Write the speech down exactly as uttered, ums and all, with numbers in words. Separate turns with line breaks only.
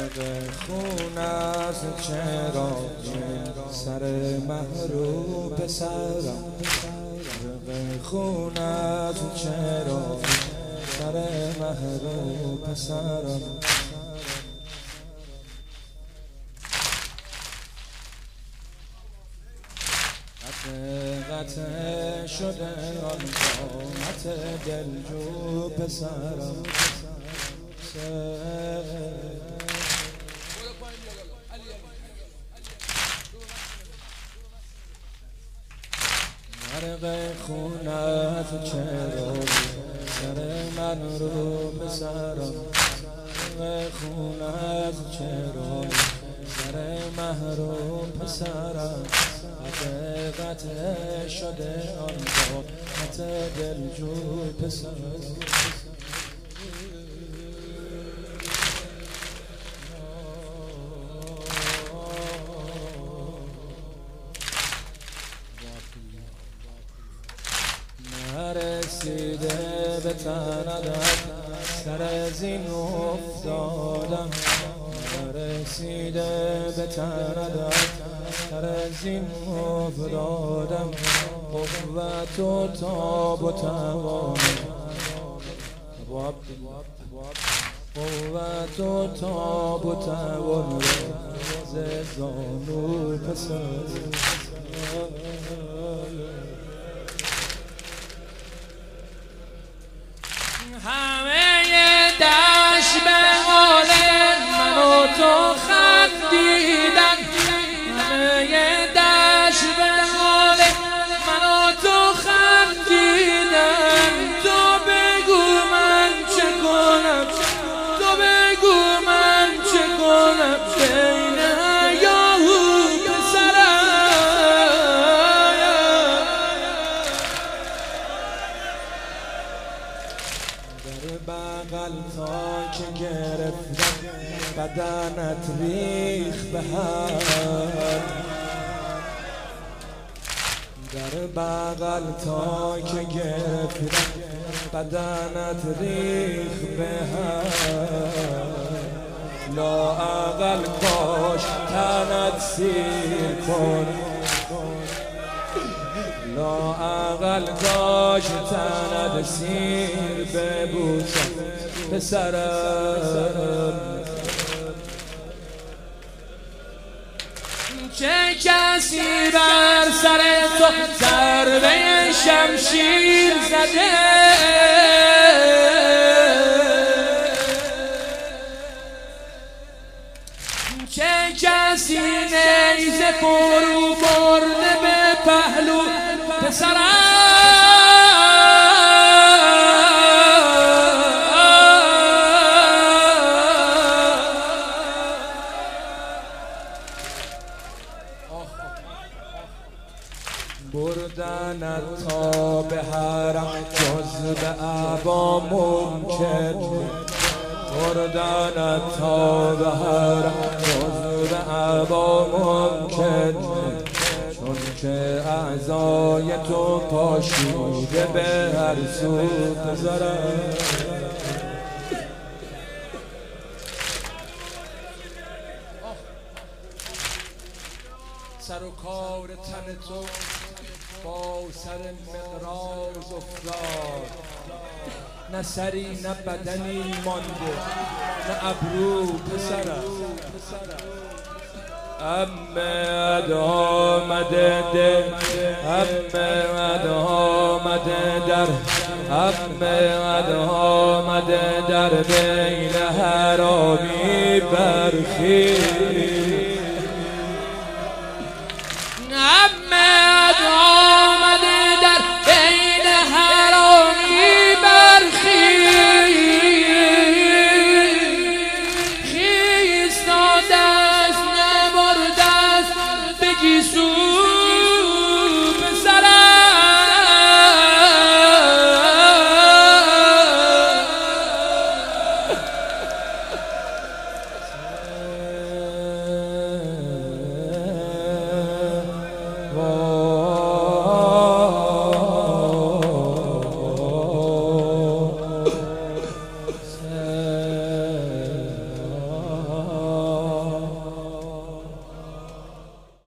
خون از چرا سر مهرو پسرم، خون از چرا سر مهرو پسرم. قطع شده آن قامت دلجو پسرم. غرق خونت چرا سر من رو پسرم، غرق خونت چرا سر محروم پسرم. حقیقت شده آن قامت دلجو پسرم. نرسیده به تندت سر زین افتادم، نرسیده به تندت سر زین افتادم. قوت و تاب و توان قوت و تاب و توان ز زانو پسرم. همه دشت به حال من و تو خندیدن، همه دشت به حال من و تو خندیدن. تو بگو من چه کنم، تو بگو من چه کنم بین حیاهو پسرم. در بغل تا که گرفتم بدنت ریخ به هم، در بغل تا که گرفتم بدنت ریخ به هم. لااقل کاش تنت سیر کنم، لااقل کاش تنت سیر ببوسم پسرم. چه کسی بر سر تو ضربه شمشیر زده، چه کسی نیزه فرو برده به پهلو پسرم. بردنت تا به حرم جز به عبا ممکن، بردنت تا به حرم جز به عبا ممکن. چون که اعضای تو پاشیده به هر سو بذارم. سر و کار تن تو با سر مقراض افتاد، نه سری نه بدنی مانده نه ابرو پسرم. امد آمده ده، امد آمده در، امد آمده در بین حرامی برخی.